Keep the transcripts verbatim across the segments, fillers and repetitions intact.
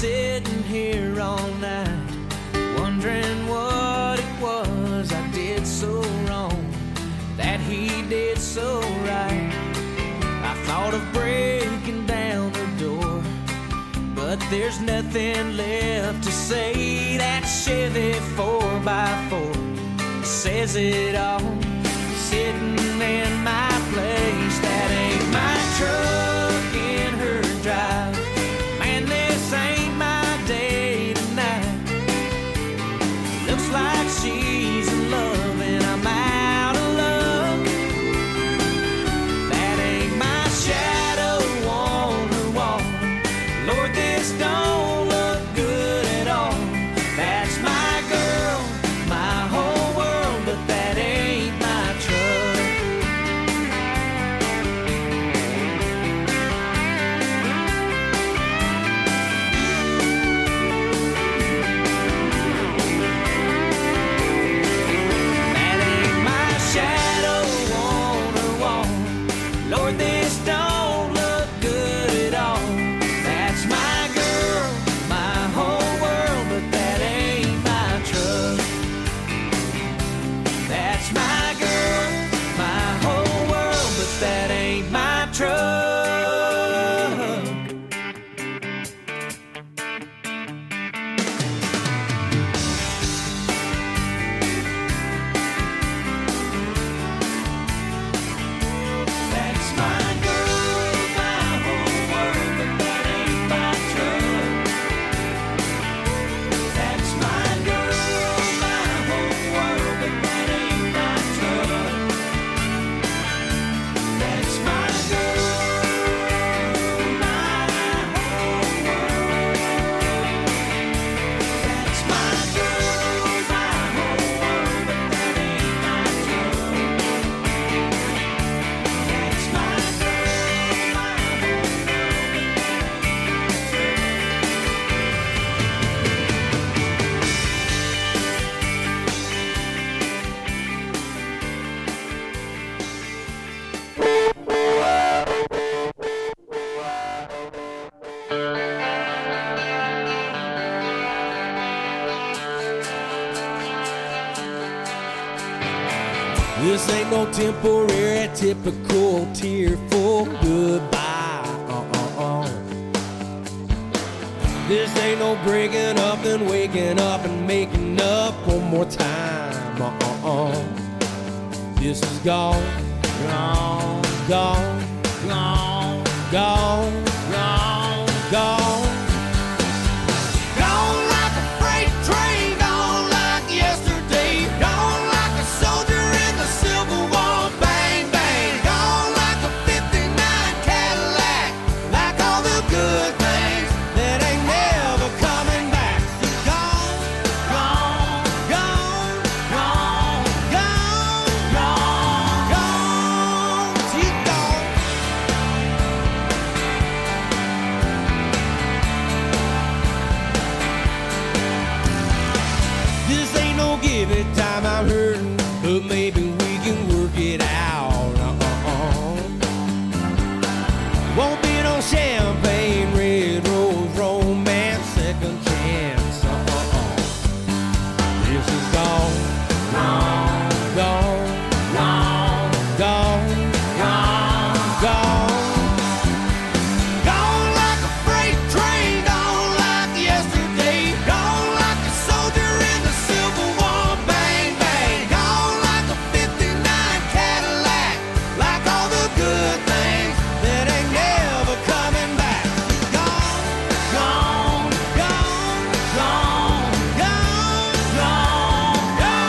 sitting here all night, wondering what it was I did so wrong, that he did so right. I thought of breaking down the door, but there's nothing left to say. That Chevy four by four says it all, sitting in my place. That ain't my truck in her drive. Man, this ain't my day tonight. Looks like she's in love and I'm out of luck. That ain't my shadow on her wall. Lord, this don't look good at all. That's my girl, my whole world, but that ain't my truck. That ain't my shadow on her wall. Lord, this don't look good at all. That's my girl, my whole world, but that ain't my truck. That's my girl, my whole world, but that ain't my truck. That's my girl, my whole world, but that ain't my truck. That's my girl, my whole world, but that ain't my truck. That's my girl, my whole world. That's my girl, my whole world, but that ain't my truck. That's my girl, my whole world, but that This ain't no temporary, typical tearful goodbye. Uh-uh-uh. This ain't no breaking up and waking up and making up one more time. Uh-uh-uh. This is gone, gone, gone, gone, gone, gone, gone. Gone like a freight train, gone like yesterday, gone like a soldier in the Civil War. Bang, bang, gone like a fifty-nine Cadillac, like all the good things that ain't never coming back. So gone, gone, gone, gone, gone, gone, gone. She's gone. This ain't no give it time, I'm hurting, but maybe we can work it out. Uh-uh-uh. Won't be no champagne, red rose, romance, second chance. Uh-uh-uh. This is gone, gone, gone, gone, gone, gone, gone. Gone like a freight train, gone like yesterday, gone like a soldier in the Civil War. Bang, bang, gone like a fifty-nine Cadillac, like all the good things that ain't never coming back. Gone, gone, gone, gone, gone, gone,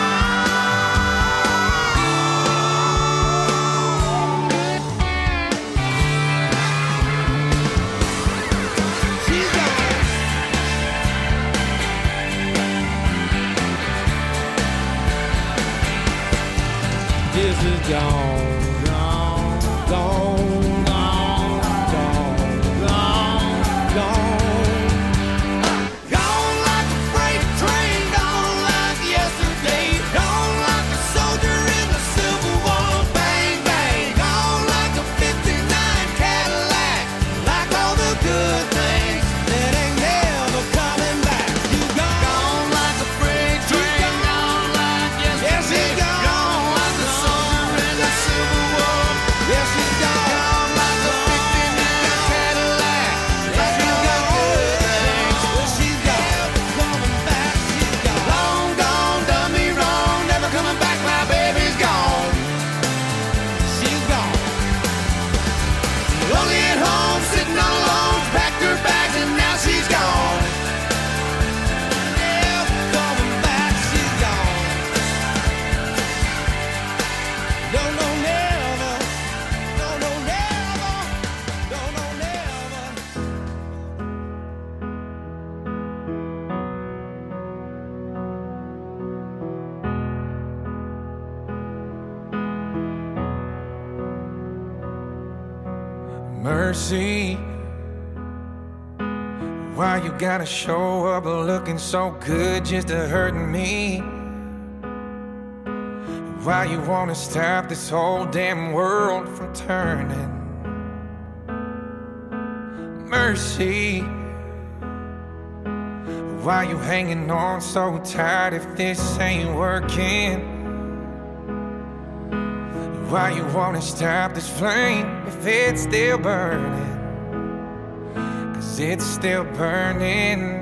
gone. She's gone. This is gone, gone, gone, gone, gone, gone, gone. Gone like a freight train, gone like yesterday, gone like a soldier in the Civil War. Bang, bang, gone like a fifty-nine Cadillac, like all the good things that ain't never mercy. Why you gotta show up looking so good just to hurt me? Why you wanna stop this whole damn world from turning? Mercy. Why you hanging on so tight if this ain't working? Why you wanna stop this flame if it's still burning? 'Cause it's still burning.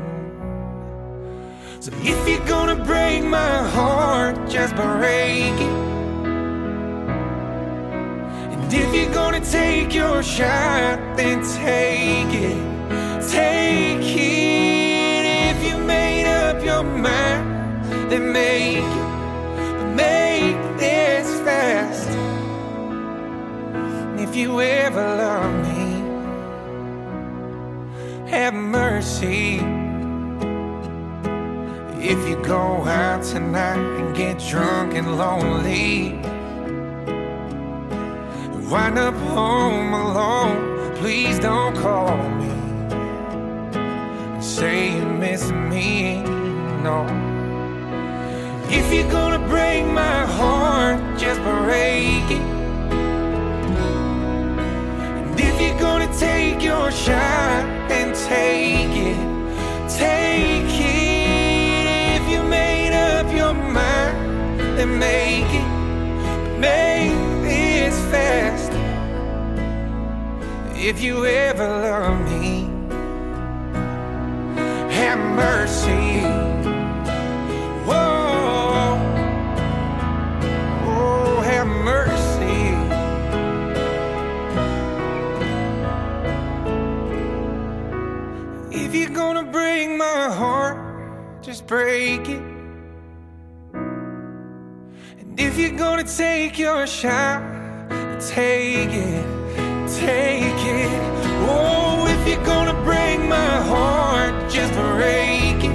So if you're gonna break my heart, just break it. And if you're gonna take your shot, then take it. Take it. If you made up your mind, then make it. But make this fast. And if you ever love me, have mercy. If you go out tonight and get drunk and lonely, wind up home alone, please don't call me and say you miss me, no. If you're gonna break my heart, just break it. And if you're gonna take your shot, then take it. Take it. If you made up your mind, then make it. Make this fast. If you ever love me, have mercy. Whoa, oh, have mercy. If you're gonna break my heart, just break it. And if you're gonna take your shot, take it, take it. Oh, if you're gonna break my heart, just break it.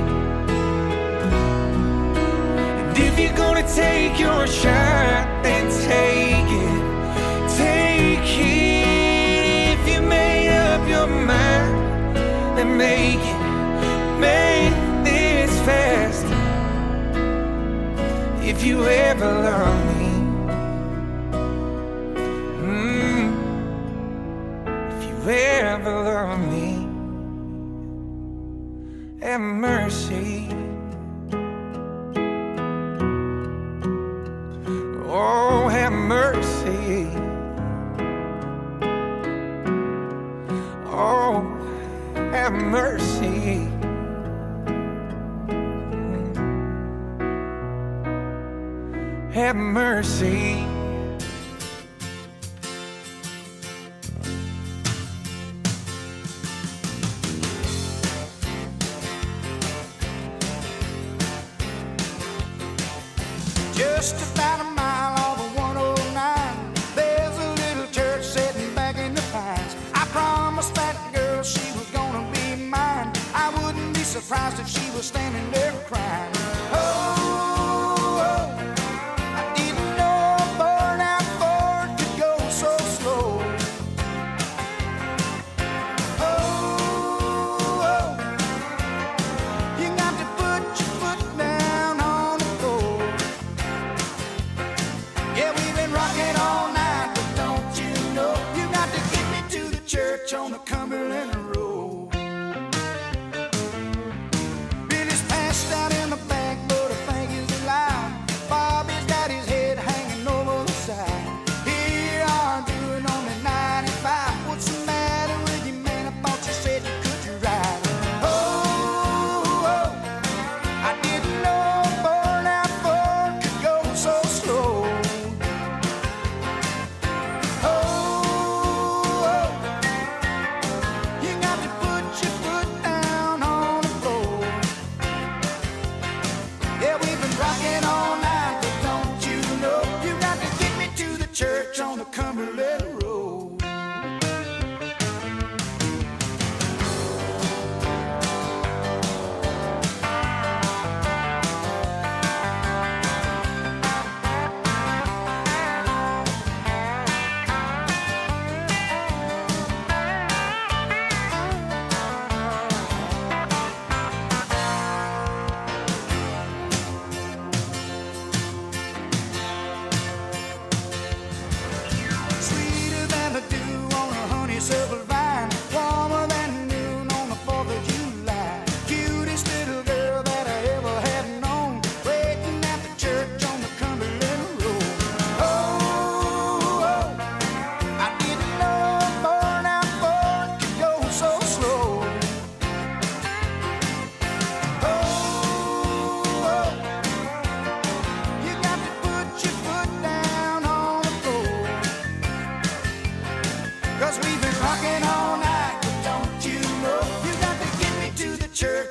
And if you're gonna take your shot, then take it, take it. If you made up your mind, then make it, make this fast. If you ever love me, mm, if you ever love me, have mercy. Oh, have mercy. Oh, have mercy. Have mercy. Just about a mile off of one oh nine, there's a little church sitting back in the pines. I promised that girl she was gonna be mine. I wouldn't be surprised if she was standing there crying. Oh, oh, I didn't know a burnout Ford could go so slow. Oh, oh, you got to put your foot down on the floor. Yeah, we've been rocking all night, but don't you know, you got to get me to the church on the Cumberland Road. Billy's passed out in the back.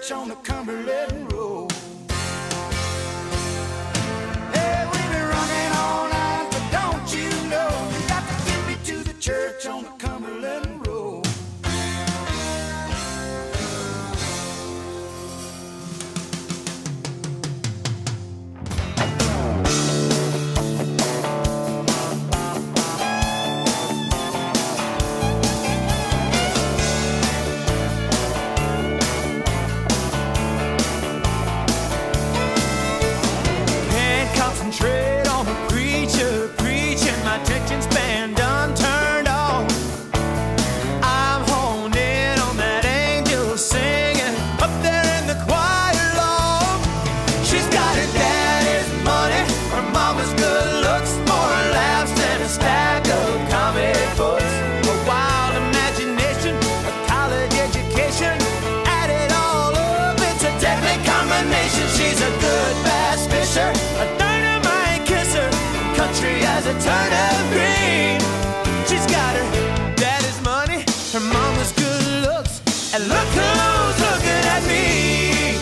church on the Cumberland Road. Hey, we've been running all night, but don't you know you got to get me to the church on the Cumberland Road. Concentrate on the preacher preaching, my attention span done turned off. I'm honed in on that angel singing up there in the choir loft. She's got her daddy's money, her mama's good looks, more laughs than a stack of comic books. A wild imagination, a college education, add it all up, it's a deadly combination. She's a good bass fisher, a country as a turnip green. She's got her daddy's money, her mama's good looks, and look who's looking at me.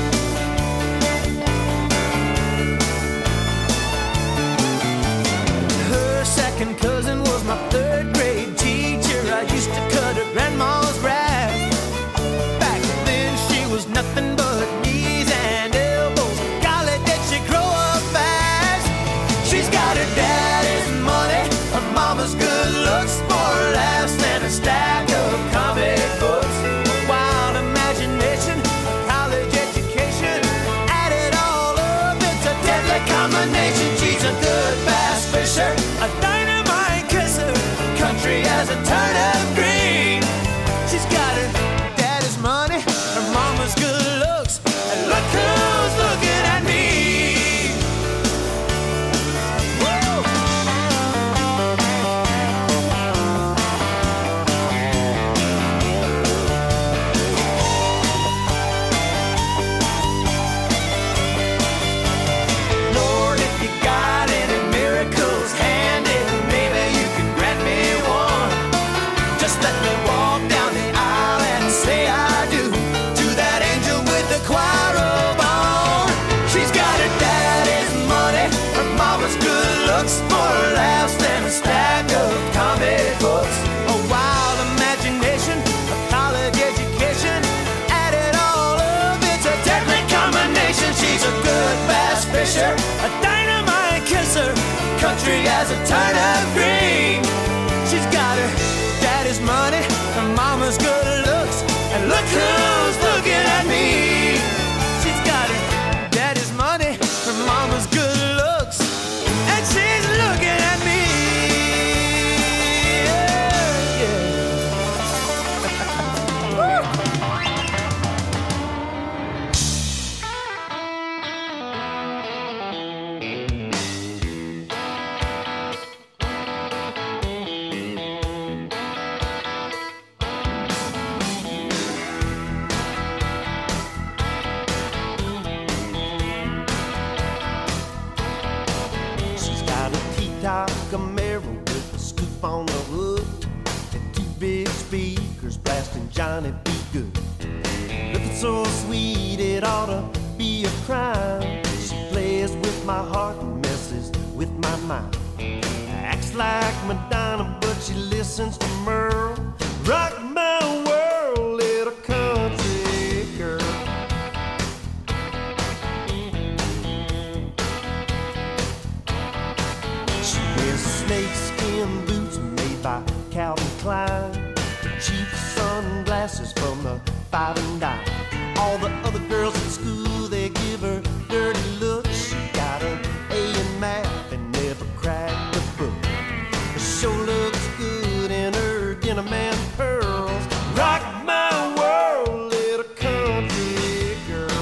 Her second cousin was my third grade teacher. I used to cut her grandma's grass. Back then she was nothing but knees and elbows. Golly, did she grow up fast. She's got her daddy's money, her mama's good looks, more laughs than a stack of comic books. A wild imagination, a college education, add it all up, it's a deadly combination. She's a good bass fisher, a dynamite kisser, country as a turnip green. She's got her daddy's money, her mama's good looks, and look who's looking at me. More laughs than a stack of comic books. A wild imagination, a college education, add it all up, it's a deadly combination. She's a good bass fisher, a dynamite kisser, country as a turnip green. She's got her daddy's money, her mama's good looks, and look who's looking at me. She's got her daddy's money, her mama's good looks, and she's looking at me. Yeah, yeah. Camaro with a scoop on the hood and two big speakers blasting Johnny B. Good. Looking so sweet it ought to be a crime. She plays with my heart and messes with my mind. Acts like Madonna but she listens to Merle. Rock my world, little country girl. Snakeskin boots made by Calvin Klein, cheap sunglasses from the five and dime. All the other girls at school, they give her dirty looks. She got an A in math and never cracked the book. Her show looks good in her denim and pearls. Rock my world, little country girl.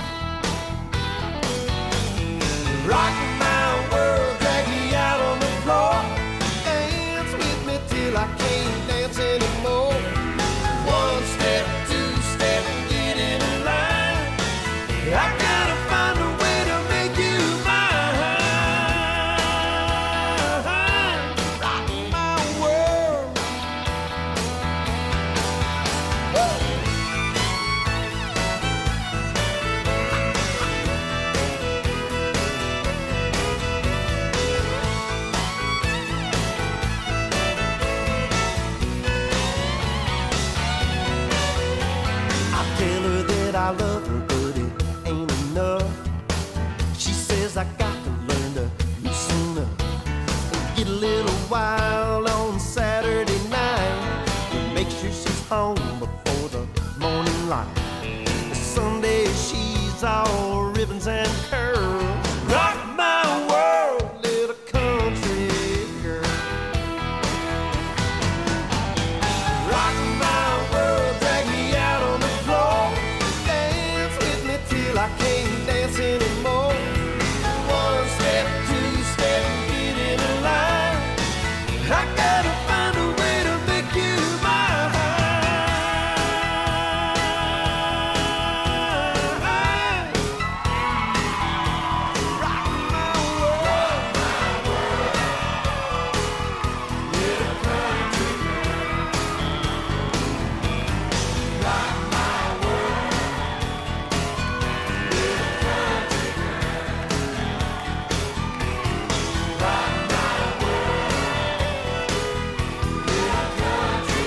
Rock my world, drag me out on the floor. Dance with me till I can't dance anymore. One step, two step, get in line. I love her, but it ain't enough. She says I got to learn to loosen up and get a little wild on Saturday night, and make sure she's home before the morning light. Sunday she's all ribbons and curls. Rock my world, little country girl. Rock my world, drag me out on the floor. Dance with me till I can't dance anymore. One step, two step, get in a line. I gotta find a way to make you mine. Rock my world, little country girl. Rock my world, little country girl. Rock my world, little country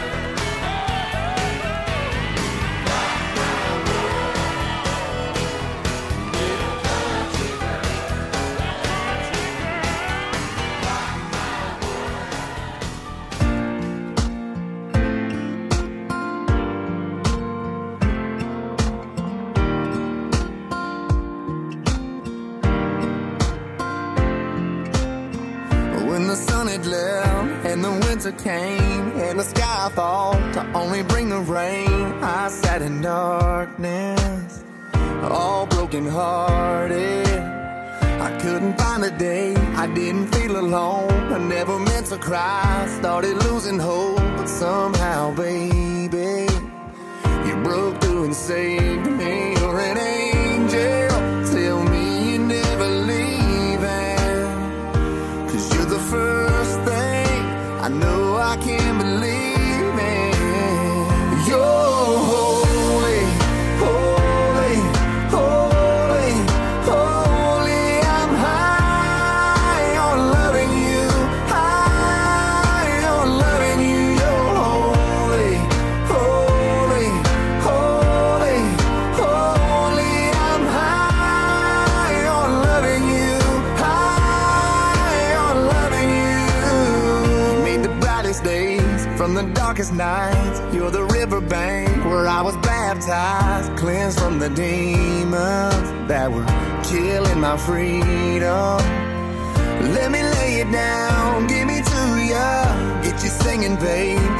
When the sun had left and the winter came and the sky thought to only bring the rain, I sat in darkness, all broken hearted. I couldn't find a day, I didn't feel alone. I never meant to cry, started losing hope, but somehow, baby, you broke through and saved me. You're an angel, tell me you're never leaving, 'cause you're the first thing I know I can believe in. You're holy, holy, holy, holy. I'm high on loving you, high on loving you. You're holy, holy, holy, holy. I'm high on loving you, high on loving you. You made the brightest days from the darkest nights. You're the riverbank where I was baptized, cleansed from the demons that were killing my freedom. Let me lay it down, give me to ya, get you singing, babe.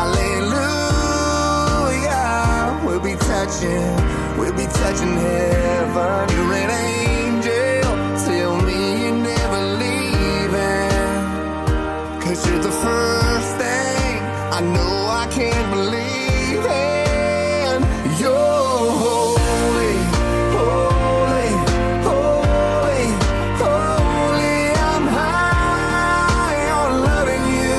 Hallelujah. We'll be touching, we'll be touching heaven. You're an angel, tell me you're never leaving, 'cause you're the first thing I know I can't believe in. You're holy, holy, holy, holy. I'm high on loving you,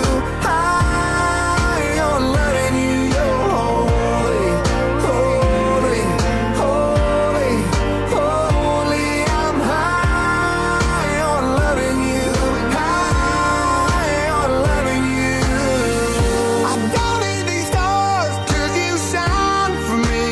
high on loving you. You're holy, holy, holy, holy. I'm high on loving you, high on loving you. I don't need these stars 'cause you shine for me.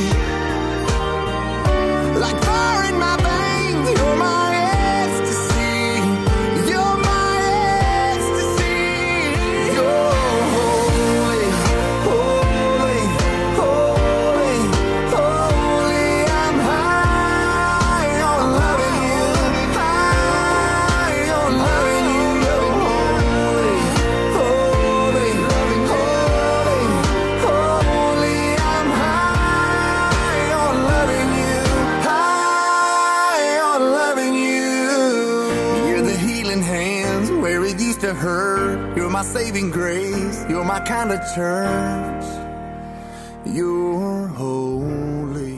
Like fire in my veins, you're my ecstasy. You're my ecstasy. You're holy, holy, holy, holy. I'm high on loving you, high on loving you. You're holy, holy, holy, holy. I'm high on loving you, high on loving you. You're the healing hands where it used to hurt. You're my saving grace. You're my kind of church. You're holy.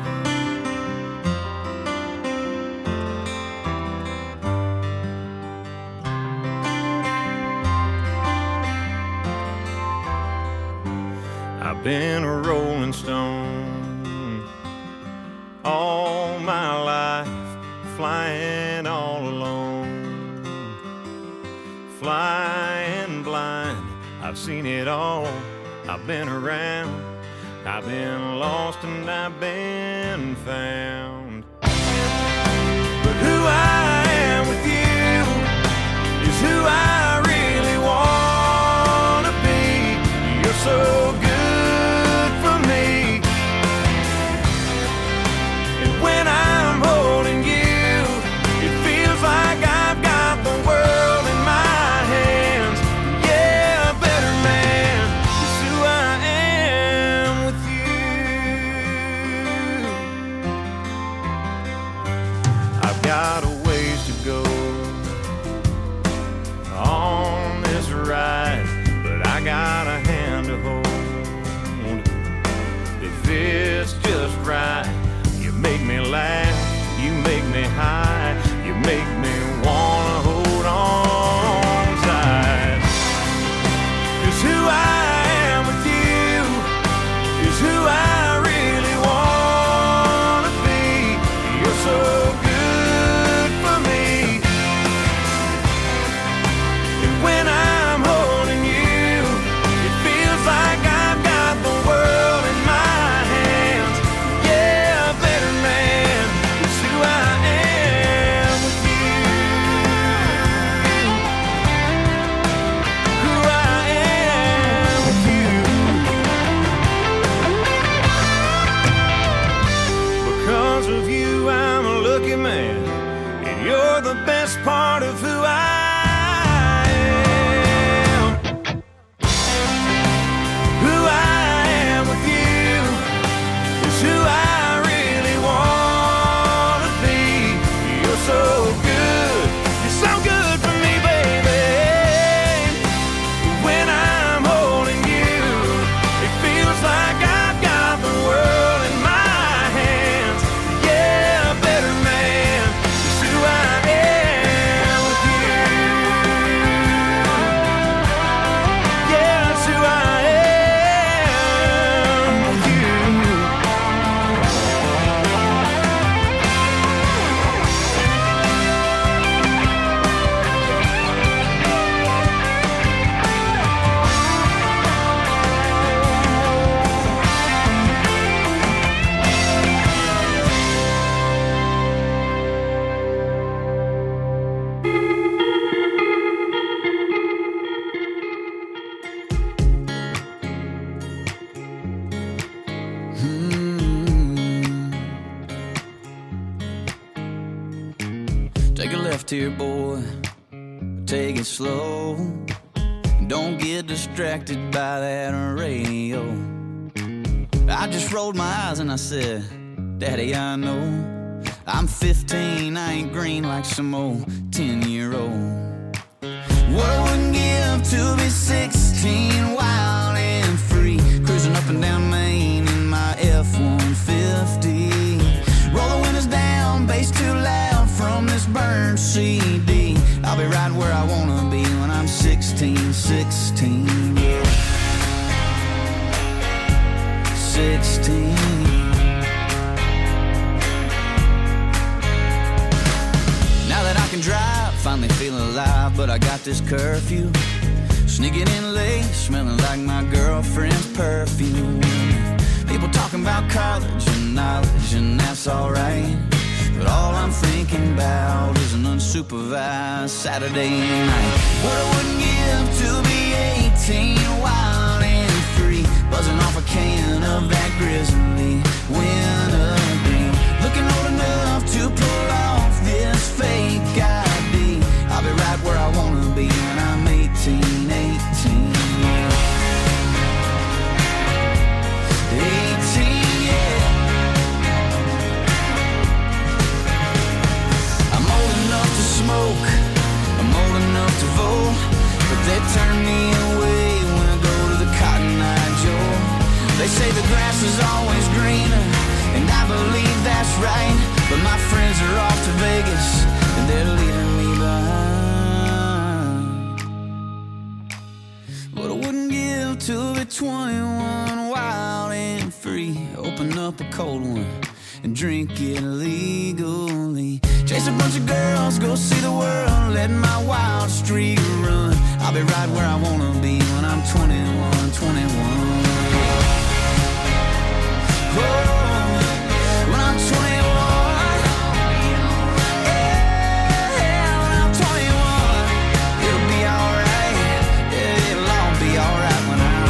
I've been a rolling stone all my life, flying all alone, flying blind. I've seen it all, I've been around, I've been lost and I've been found. But who I am with you is who I really want to be. You're so good for me. And when I'm holding you, it feels like I've got the world in my hands. Yeah, a better man is who I am with you. I've got a ways to go on this ride, but I got a hand to hold. If it's just right, you make me laugh, you make me high, you make me wanna hold on tight. 'Cause who I am with you is who I really wanna be. You're so good for me. And when I'm holding you, it feels like I've got the world in my hands. Yeah, a better man is who I am with you. Who I am with you. Because of you, I'm a lucky man, and you're the best part of who I am. Who I am with you is who I really want to be. You're so good, you're so good for me, baby. When I'm holding you, it feels like I've got the world in my hands. Yeah, a better man is who I am with you. Yeah, it's who I am with you. Take a left here, boy. Take it slow. Don't get distracted by that radio. I just rolled my eyes and I said, Daddy, I know I'm fifteen, I ain't green like some old ten-year-old. What I wouldn't give to be sixteen, wild and free, cruising up and down Main in my F one fifty. Roll the windows down, bass too loud from this burned C D. I'll be right where I wanna be when I'm sixteen, sixteen, yeah. sixteen. Now that I can drive, finally feeling alive, but I got this curfew. Sneaking in late, smelling like my girlfriend's perfume. People talking about college and knowledge, and that's alright. But all I'm thinking about is an unsupervised Saturday night. What I wouldn't give to be eighteen, wild and free, buzzing off a can of that grizzly wintergreen. Looking old enough to pull off this fake I D. I'll be right where I wanna be when I'm eighteen, eighteen, yeah. eighteen, yeah. I'm old enough to smoke, I'm old enough to vote, but they turn me away when I go to the Cotton Eye Joe. They say the grass is always greener, and I believe that's right, but my friends are off to Vegas, and they're leaving me behind. What I wouldn't give to be twenty-one, wild and free, open up a cold one and drink it legally. Chase a bunch of girls, go see the world, let my wild streak run. I'll be right where I wanna be when I'm twenty-one, twenty-one. when I'm twenty-one, yeah, when I'm twenty-one, it'll be alright, yeah, it'll all be alright when I'm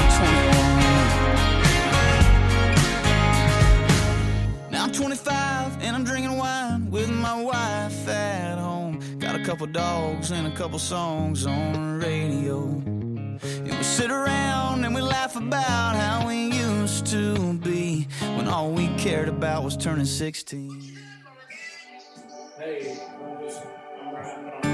twenty-one. Now I'm twenty-five and I'm drinking wine with my wife at home. Got a couple dogs and a couple songs on the radio. And we sit around and we laugh about how we used to be when all we cared about was turning sixteen. Hey, I'm just, I'm writing on.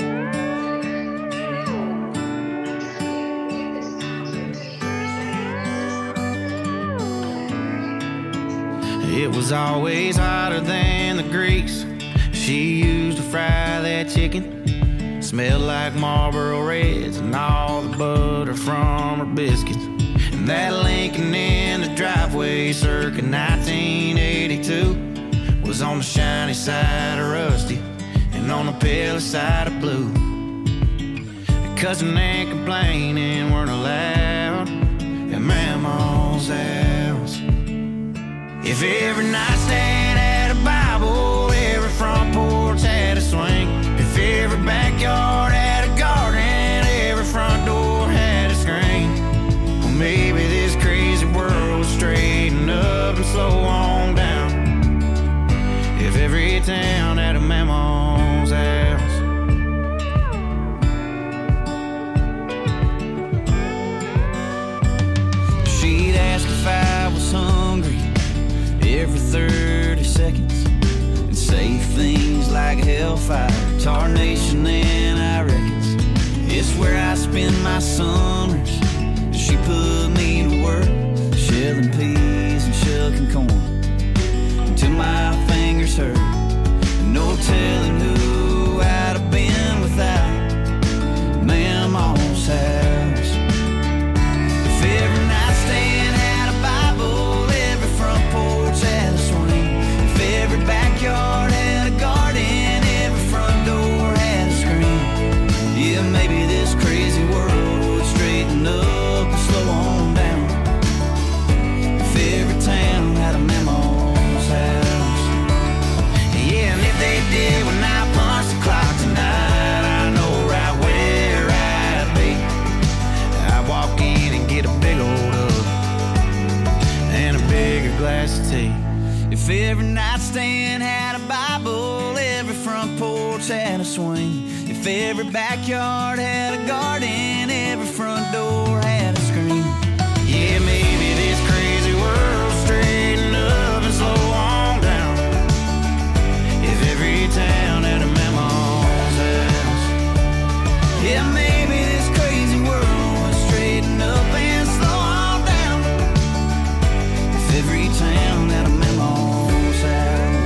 It was always hotter than the grease she used to fry that chicken. Smelled like Marlboro Reds and all the butter from her biscuits. And that Lincoln in the driveway circa nineteen eighty-two was on the shiny side of rusty and on the pale side of blue. Cussing and complaining weren't allowed at Mama's house. If every nightstand had a Bible, every front porch had a swing. If every backyard had a garden, every front door had a screen. Well, maybe this crazy world would straighten up and slow on down if every town had a Mama's house. She'd ask if I was hungry every thirty seconds and say things like hellfire, tarnation, and I reckons it's where I spend my summers. She put me to work shelling peas and shucking corn until my fingers hurt. No telling who I'd have been without Mama's house. If every nightstand had a Bible, every front porch had a swing. If every backyard had a garden, every front door had a screen. Yeah, maybe this crazy world would straighten up and slow on down if every town had a Mama's house. Yeah, and if they did when I punch the clock tonight, I know right where I'd be. I'd walk in and get a big old hug and a bigger glass of tea. If every nightstand had a Bible, every front porch had a swing. If every backyard had a garden, every front door had a screen. Yeah, maybe this crazy world straighten up and slow on down if every town had a Mama's house. Yeah, maybe this crazy world would straighten up and slow on down if every town had a Mama's house.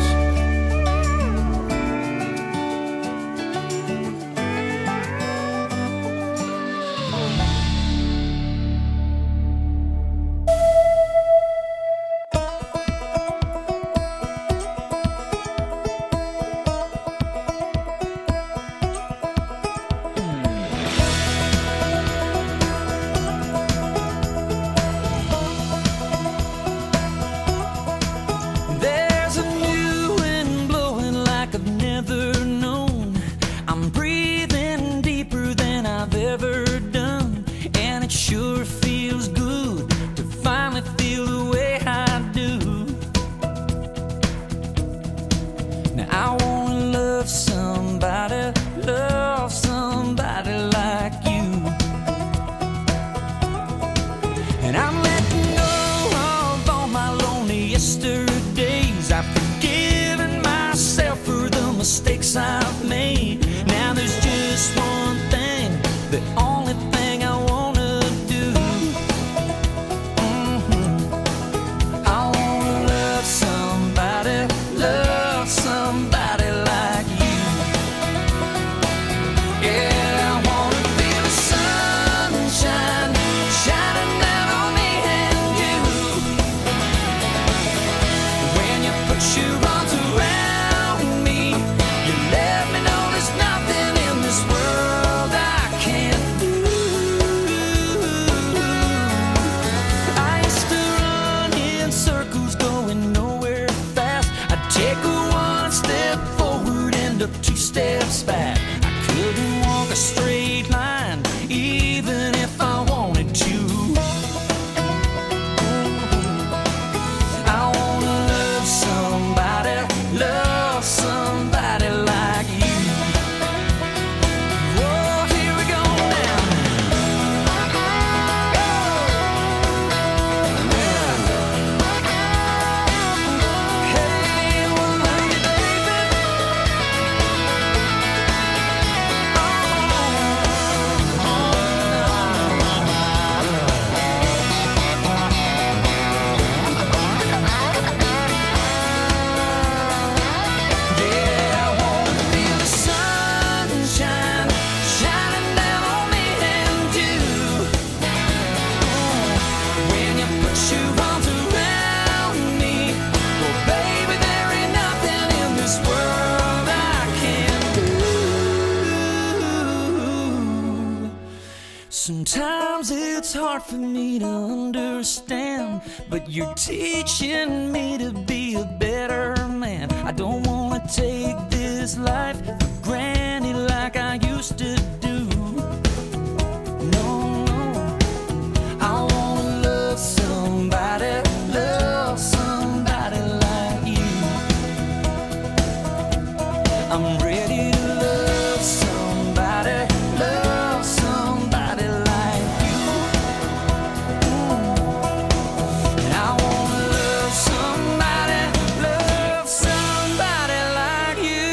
take one step forward and up two steps back. I couldn't walk a straight line, even if I wanted to. I wanna love somebody, love somebody like you. Whoa, here we go now. Hey, well, love you, baby. Yeah, I wanna feel the sunshine shining down on me and you. When you put your arms around me, well, baby, there ain't nothing in this world I can't do. Sometimes it's hard for me to understand, but you're teaching me to be a better man. I don't wanna take this life for granted like I used to do. No, no. I wanna love somebody, love somebody like you. I'm ready to love somebody, love somebody like you. And I wanna love somebody, love somebody like you.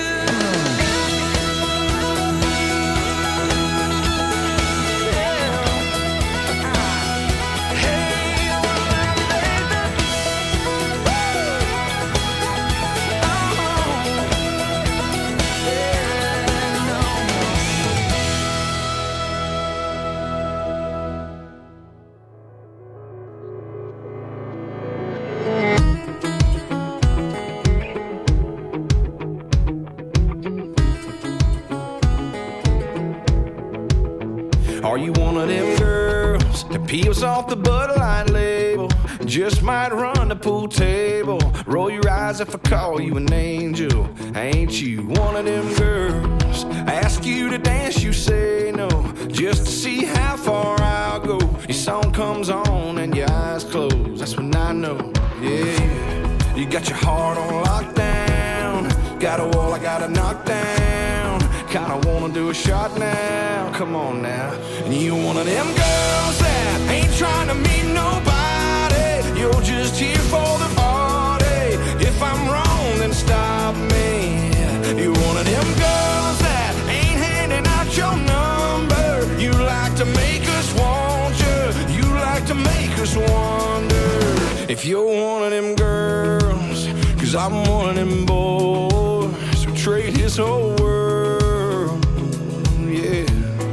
Are you one of them girls that peels off the Bud Light label? Just might run the pool table. Roll your eyes if I call you an angel. Ain't you one of them girls? Ask you to dance, you say no, just to see how far I'll go. Your song comes on and your eyes close. That's when I know, yeah. You got your heart on lockdown. Got a wall I gotta knock down. Kinda wanna do a shot now. Come on now. And you one of them girls that ain't trying to meet nobody. You're just here for the party. If I'm wrong, then stop me. You one of them girls that ain't handing out your number. You like to make us want you. You like to make us wonder if you're one of them girls. Cause I'm one of them boys who trade his whole world, yeah,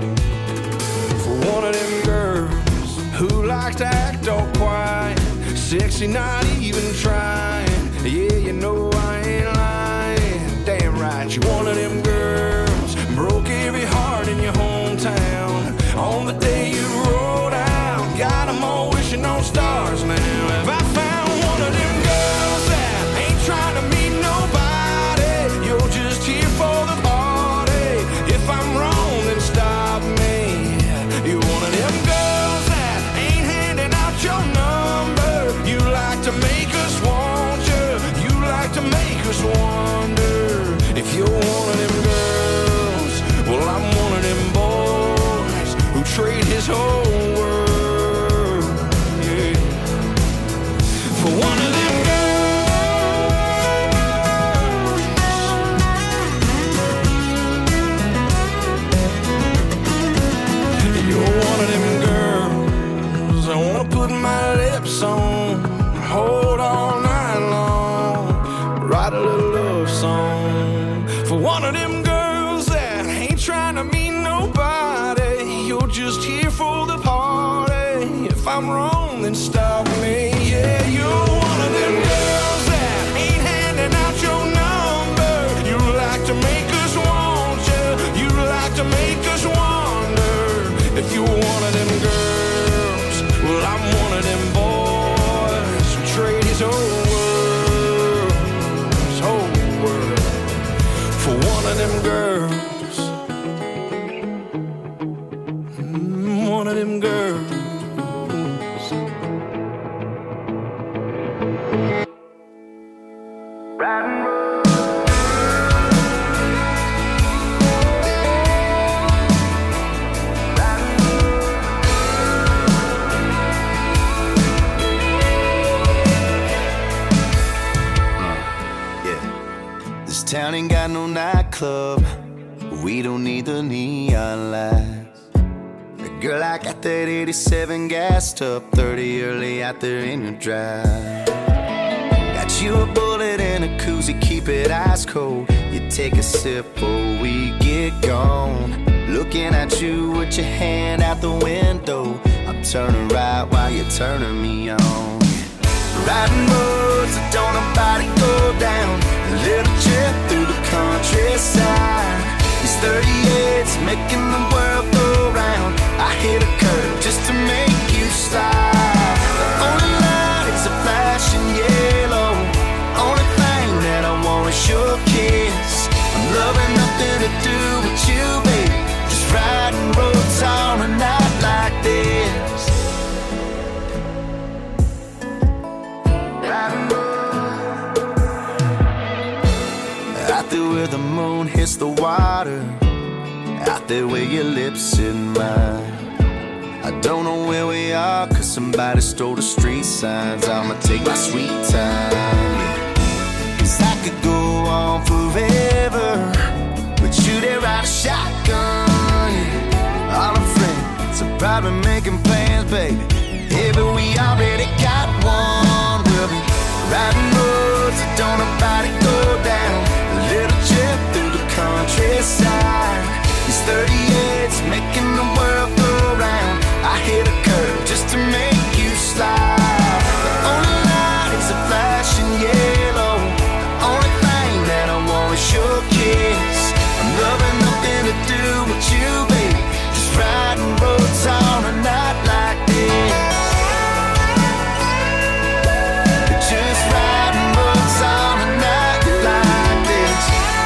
for one of them girls who like to act all quiet, sexy, not even trying. Yeah, you know I ain't lying. Damn right, you one of them girls broke every heart in your hometown on the day you rolled out. Got 'em all wishing on stars now. Have I found one of them girls that ain't trying to meet nobody? You're just here for the party. If I'm wrong, then stop me. You're one of them girls that ain't handing out your number. You like to make us want you. You like to make us wonder if you're one of them girls. Well, I'm one of them boys who trade his whole world, yeah, for one of them girls. You're one of them girls I wanna put my lips on, hold all night long, write a little love song for one of them girls that ain't trying to meet nobody. You're just here for the party. If I'm wrong, then stop me. Yeah, you're one of them girls that ain't handing out your number. You like to make us want you. You like to make us wonder if you're one of them girls. Well, I'm one of them boys who trade his whole world, his whole Town ain't got no nightclub. We don't need the neon lights. Girl, I got that eighty-seven gassed up, thirty early out there in your drive. Got you a bullet and a koozie, keep it ice cold. You take a sip or we get gone. Looking at you with your hand out the window. I'm turning right while you're turning me on. Riding roads that don't nobody go down. A little trip through the countryside. These thirty-eights making the world go round. I hit a curve just to make you slide. The only light is a flashing yellow. Only thing that I want is your kiss. I'm loving nothing to do with you, baby. Just riding roads on a night like this. Riding roads out there where the moon hits the water. Out there where your lips in mine. I don't know where we are, cause somebody stole the street signs. I'ma take my sweet time, yeah. Cause I could go on forever, but you there ride a shotgun, yeah. All our friends are probably making plans, baby. Yeah, but we already got one. We'll be riding roads that don't nobody go down. A little trip through the countryside. These thirty-eights making the world go round. I hit a curve just to make you slide. The only light is a flashing yellow. The only thing that I want is your kiss. I'm loving nothing to do with you, baby. Just riding roads on a night like this. Just riding roads on a night like this.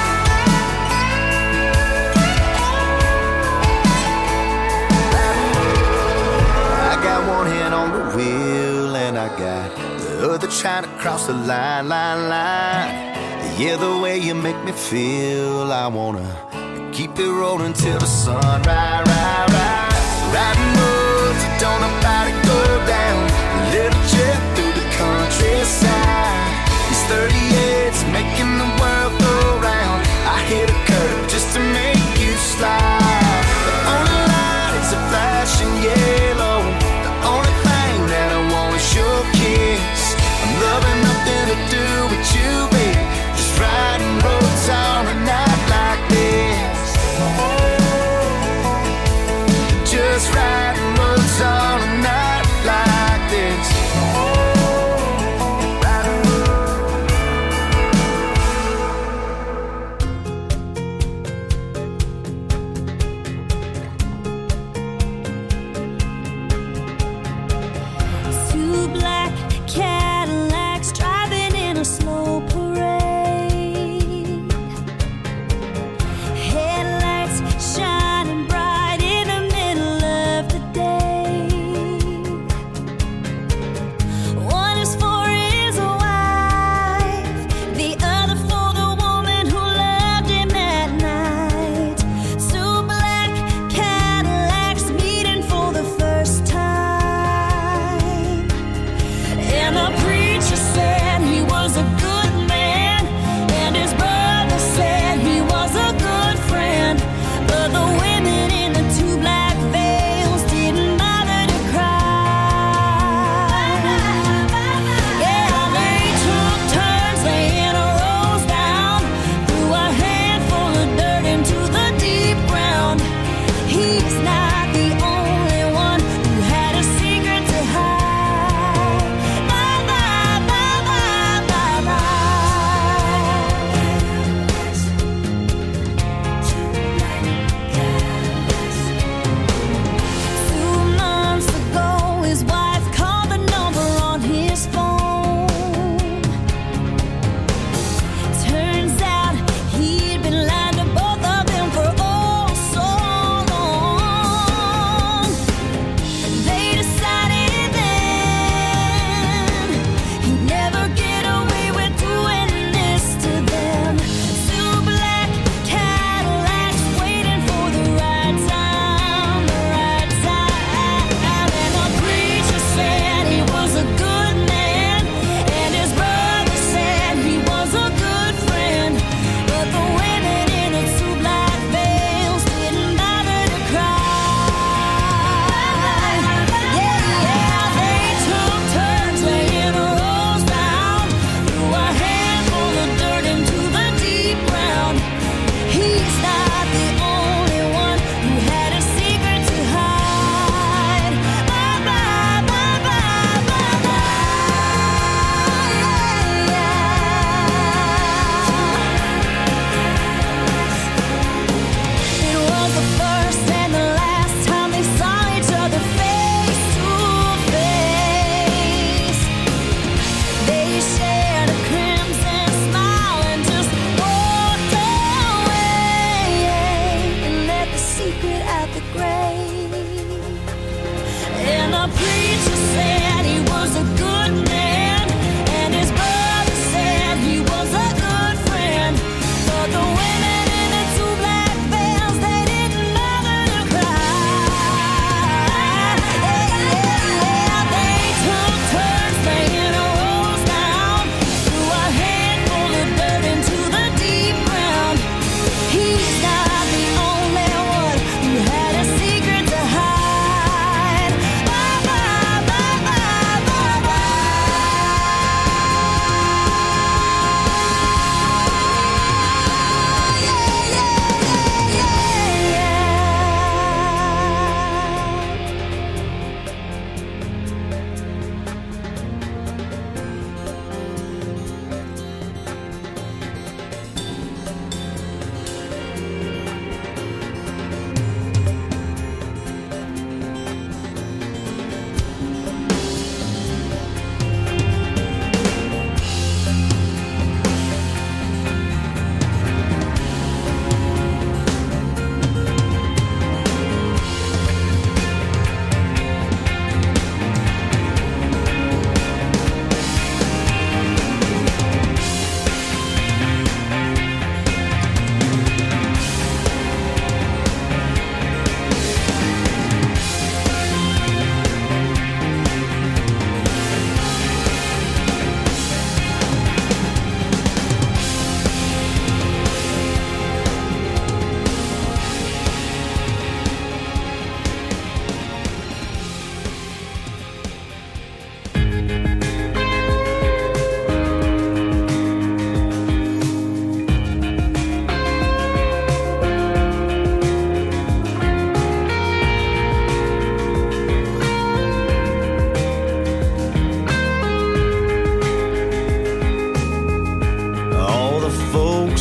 I got one hand on the wheel and I got the other trying to cross the line, line, line. Yeah, the way you make me feel, I wanna keep it rolling till the sun rise, rise, rise. Riding roads that don't nobody go down. A little trip through the countryside. These thirty-eights making the world go round. I hit a curve just to make you slide. The only light is a flashing yellow. The only thing that I want is your kiss. I'm loving nothing to do with you, baby. Just riding roads on a night like this. Just riding roads on a night like this. Riding roads.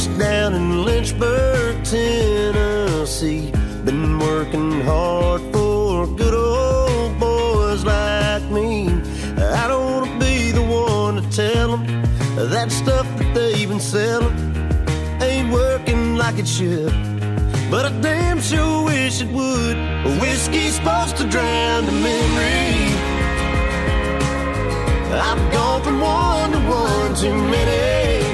folks down in Lynchburg, Tennessee, been working hard for good old boys like me. I don't want to be the one to tell them that stuff that they've been selling ain't working like it should, but I damn sure wish it would. Whiskey's supposed to drown the memory. I've gone from one to one too many,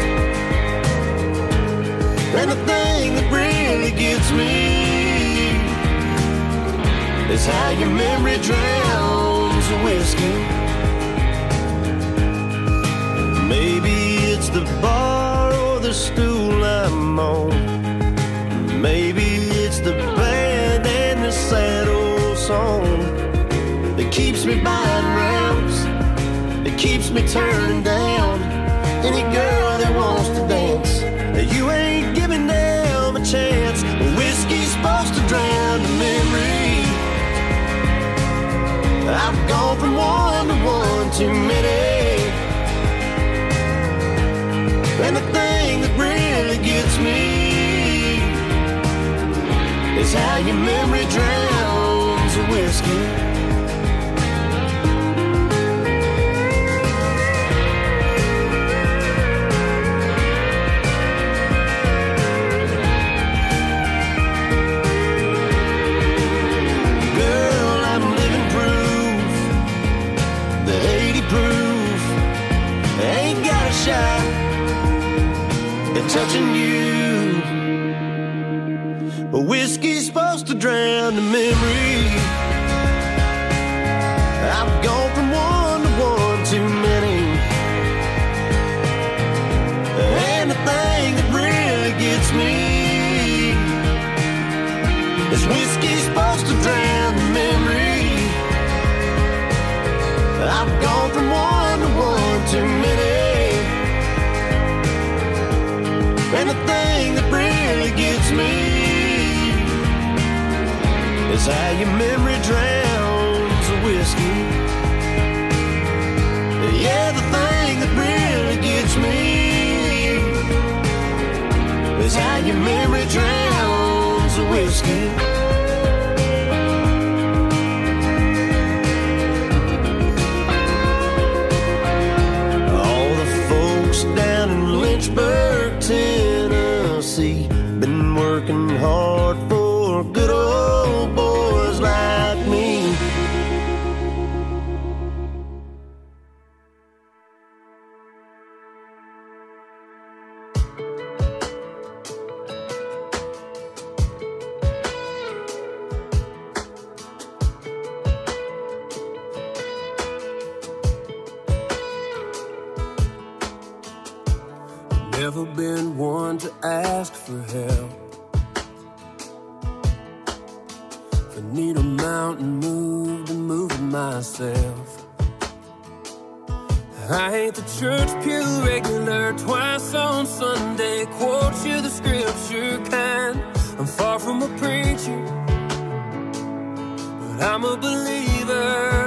and the thing that really gets me is how your memory drowns the whiskey. Maybe it's the bar or the stool I'm on. Maybe it's the band and the sad old song that keeps me buying rounds, that keeps me turning down any girl that wants to dance. You ain't giving them a chance. Whiskey's supposed to drown the memory. I've gone from one to one too many, and the thing that really gets me is how your memory drowns the whiskey. Touching you, but whiskey's supposed to drown the memory. I've gone from one to one too many, and the thing that really gets me is whiskey's supposed to drown the memory. I've gone from one to one too many, and the thing that really gets me is how your memory drowns the whiskey. Yeah, the thing that really gets me is how your memory drowns the whiskey. All the folks down in Lynchburg, Tennessee, been working hard for good old boys like me. Never been one to ask for help. If I need a mountain moved, I'm moving myself. I ain't the church pew regular, twice on Sunday, quote you the scripture kind. I'm far from a preacher, but I'm a believer.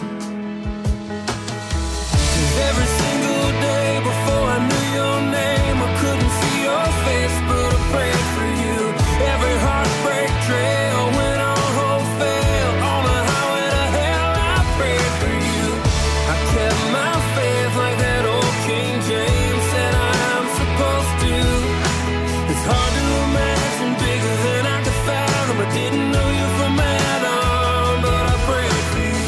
'Cause every single day before I knew your name, I couldn't see your face, but I prayed for you. Every heartbreak trail went on hope fail. On the highway to hell, I prayed for you. I kept my faith like that old King James said I'm supposed to. It's hard to imagine bigger than I could fathom. I didn't know you from Adam, but I prayed for you.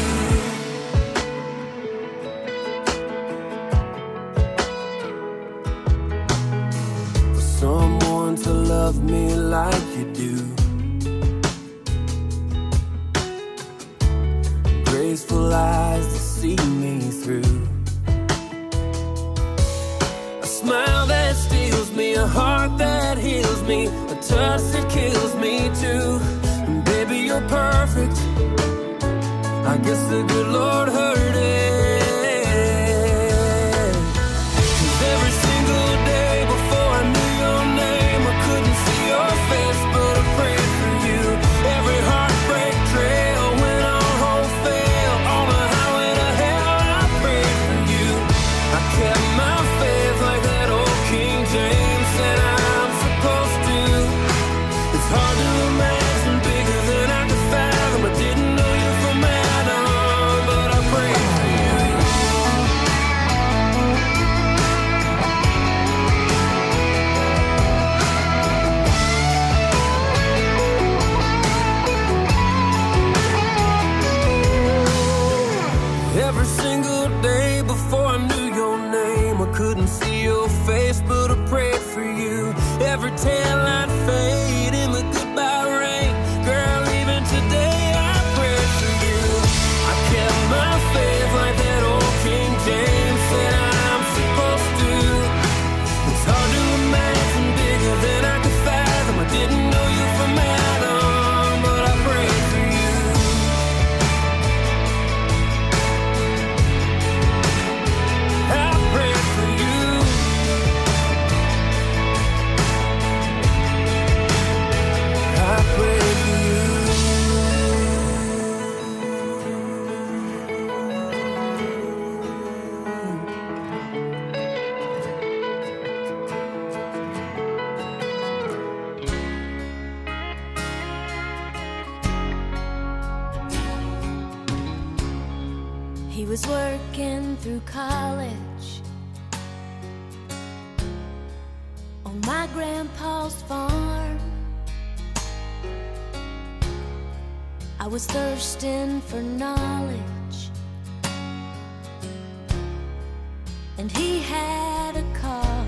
Someone to love me like you do, graceful eyes to see me through, a smile that steals me, a heart that heals me, a touch that kills me too. And baby, you're perfect. I guess the good Lord heard it. Kept my faith like that old King James said was working through college on my grandpa's farm. I was thirsting for knowledge, and he had a car.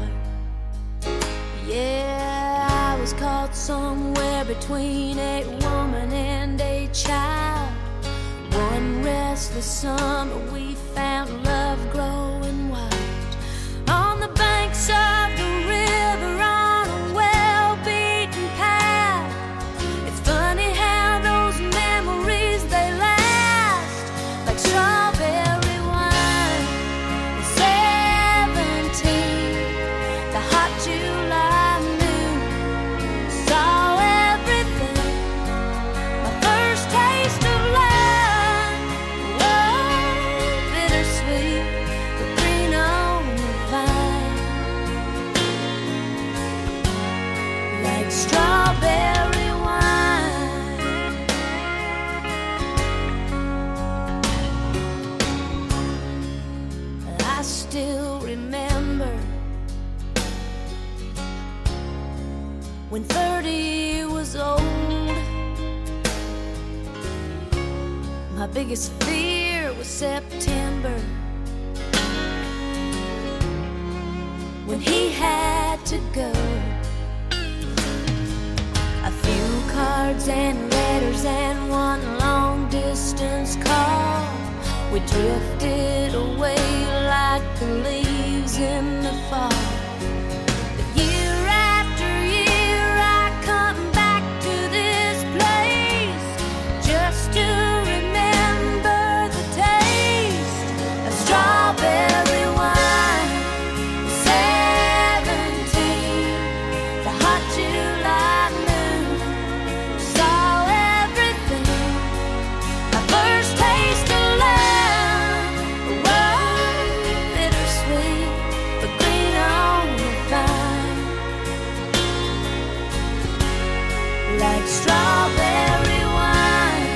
Yeah, I was caught somewhere between a woman and a child. One restless summer we found love growing wild on the banks of the river on a well-beaten path. It's funny how those memories, they last like strawberry wine. Seventeen, the hot July moon saw everything. My first taste of love. Strawberry wine. I still remember when thirty was old. My biggest fear was September, when he had to go. Cards and letters and one long distance call. We drifted away like the leaves in the fall. But year after year I come back to this place just to remember the taste of strawberry wine. Seventeen, the hot July. Like strawberry wine.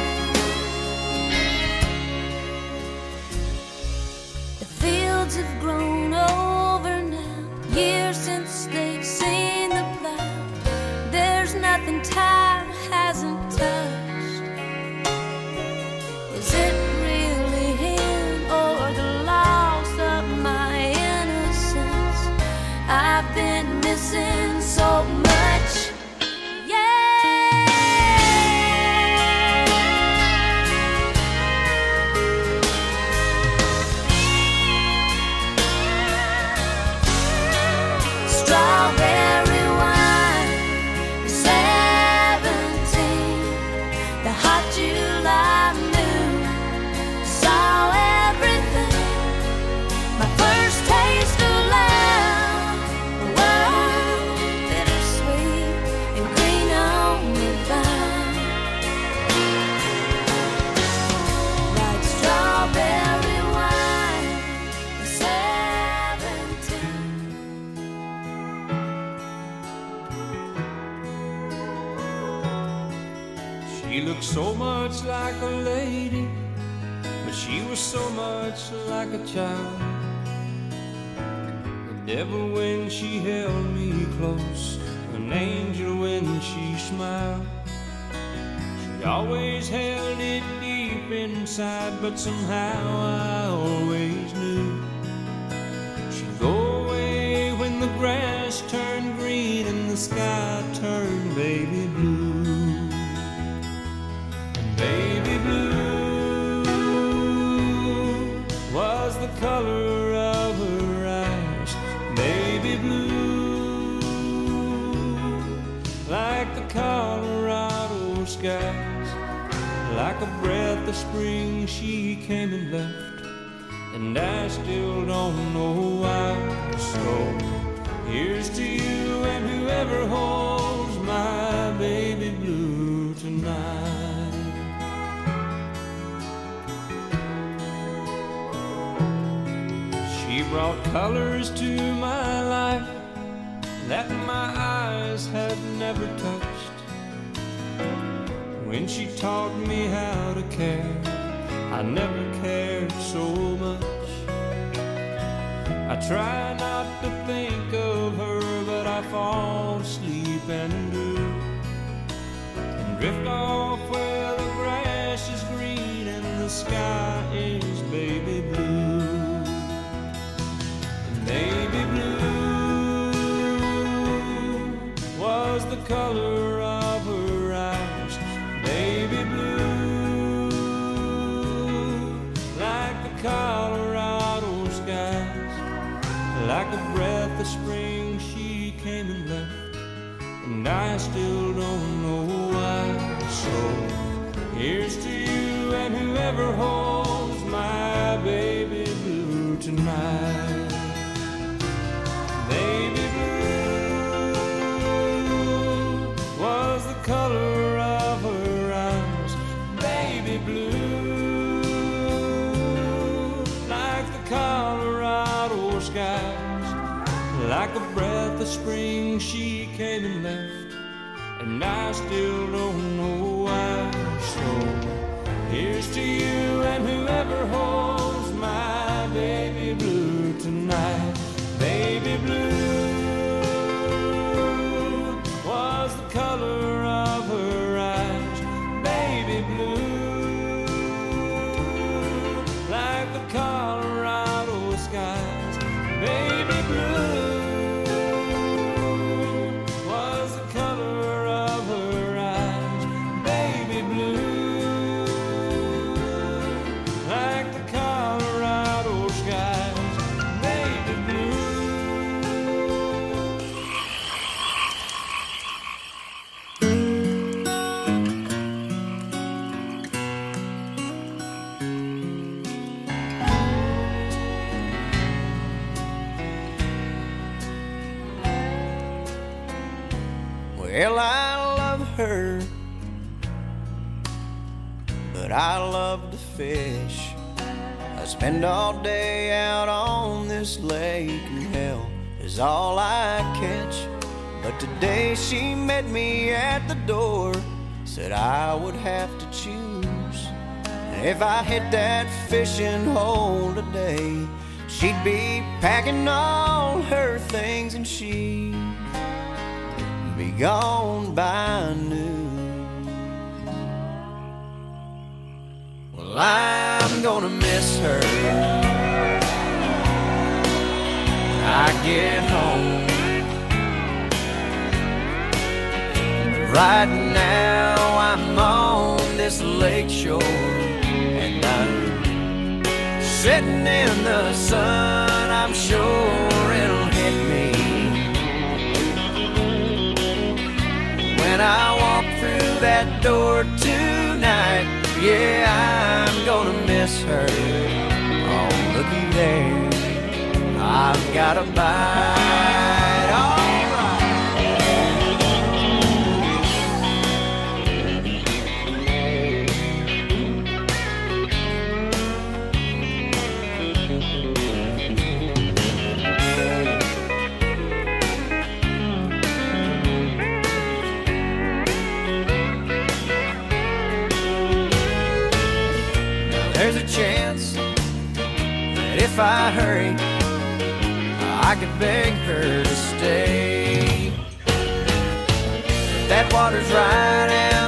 The fields have grown over now, years since they've seen the plow. There's nothing time hasn't touched. Is it really him or the loss of my innocence? I've been missing so much. Strawberry wine, seventeen, the hot July moon saw everything. My first taste of love, whoa, bittersweet and green on the vine. Like strawberry wine, seventeen. She looked so much like a lady, but she was so much like a child. The devil when she held me close, an angel when she smiled. She always held it deep inside, but somehow I always knew she'd go away when the grass turned green and the sky turned baby blue. Baby blue was the color of her eyes. Baby blue, like the Colorado skies. Like a breath of spring she came and left, and I still don't know why. So here's to you and whoever holds my baby blue tonight. She brought colors to my life that my eyes had never touched. When she taught me how to care, I never cared so much. I try not to think of her, but I fall asleep and do, and drift off where the grass is green and the sky is baby blue. And baby blue was the color of her eyes. Baby blue, like the Colorado skies. Like a breath of spring she came and left, and I still don't know why. So here's to you and whoever holds my baby blue tonight. Baby blue was the color of her eyes. Baby blue, like the Colorado skies. Like a breath of spring she came and left, and I still don't know why. So here's to you and whoever holds my baby blue tonight. Baby blue was the color of her eyes. Baby blue, like the Colorado skies. Baby blue was the color of her eyes. Baby blue, like the Colorado skies. Baby blue. Well, I love her, but I love to fish. I spend all day out on this lake, and hell is all I catch. But today she met me at the door, said I would have to choose. And if I hit that fishing hole today, she'd be packing all her things and she'd be gone by noon. Well, I'm gonna miss her when I get home. Right now I'm on this lake shore, and I'm sitting in the sun. I'm sure it'll hit me when I walk through that door tonight. Yeah, I'm gonna miss her. Oh, looky there, I've got a bite. All there's a chance that if I hurry, I could beg her to stay. But that water's right out